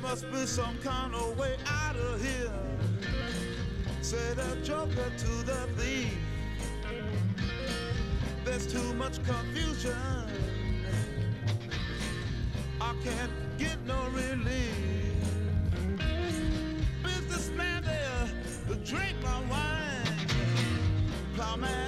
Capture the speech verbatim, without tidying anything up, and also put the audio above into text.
must be some kind of way out of here, said the joker to the thief. There's too much confusion, I can't get no relief. Businessman there, drink my wine. Plowman